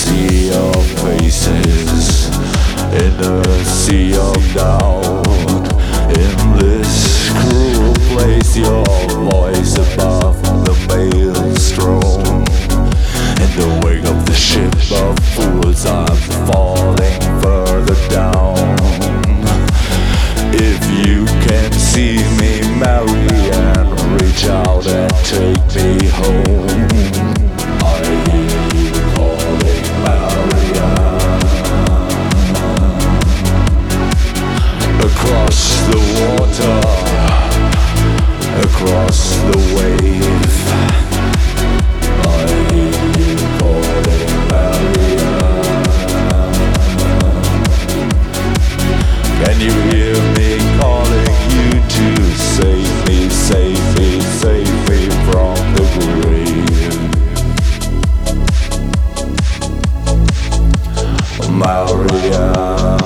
sea of faces, in a sea of doubt. In this cruel place, your voice above the maelstrom. In the wake of the ship of fools, I'm falling further down. If you can see me, Marianne, reach out and take me home. I hear you calling, Marianne. Across the water, across the wave, I hear you calling, Marianne. Can you hear me calling you to save me, save me, save me from the grave? Marianne,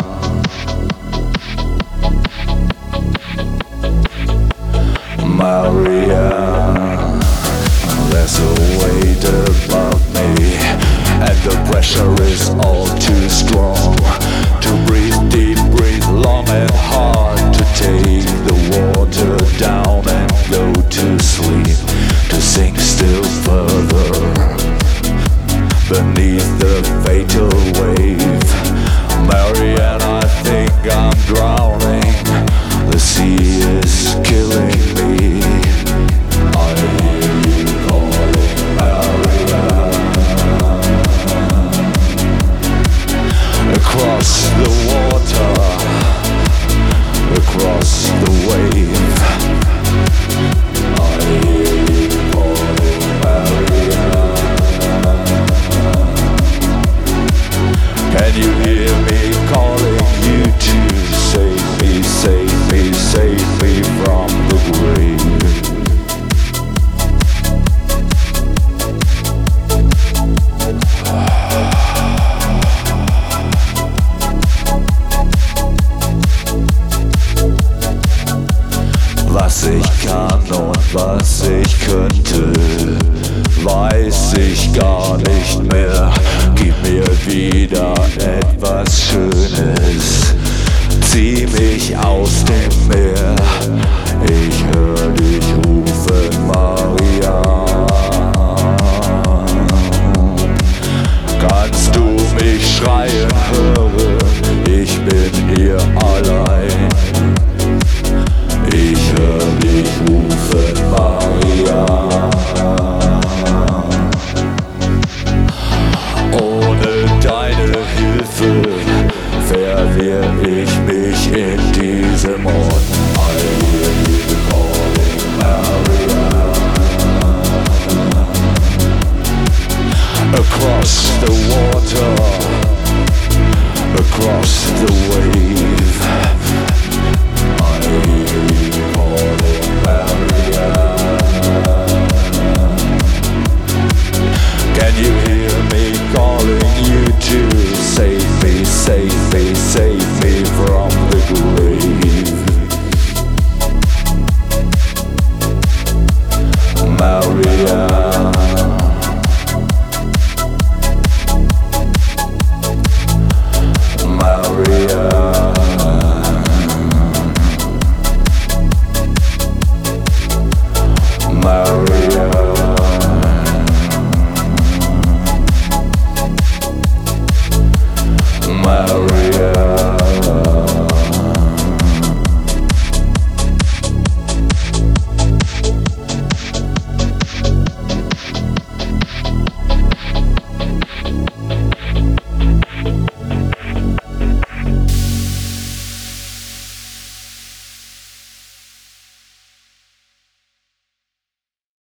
Marianne, there's a weight above me, and the pressure is all too strong. To breathe deep, breathe long and hard, to take the water down and go to sleep, to sink still further beneath the fatal wave. Marianne, I think I'm drowning. The sea is killing me. I hear you calling, Marianne. Across the water, across the wave, I hear you calling, Marianne. Can you hear me calling you to save me, save me, save me from the grave? Was ich kann und was ich könnte, weiß ich gar nicht mehr. Gib mir wieder etwas Schönes, zieh mich aus dem Meer. Ich hör dich rufen, Marianne. Kannst du mich schreien hören? Ich bin hier allein. Ich hör dich rufen, Marianne. Ohne deine Hilfe verliere ich mich in diesem Ort. I hear you calling, Marianne. Across the water, across the wave,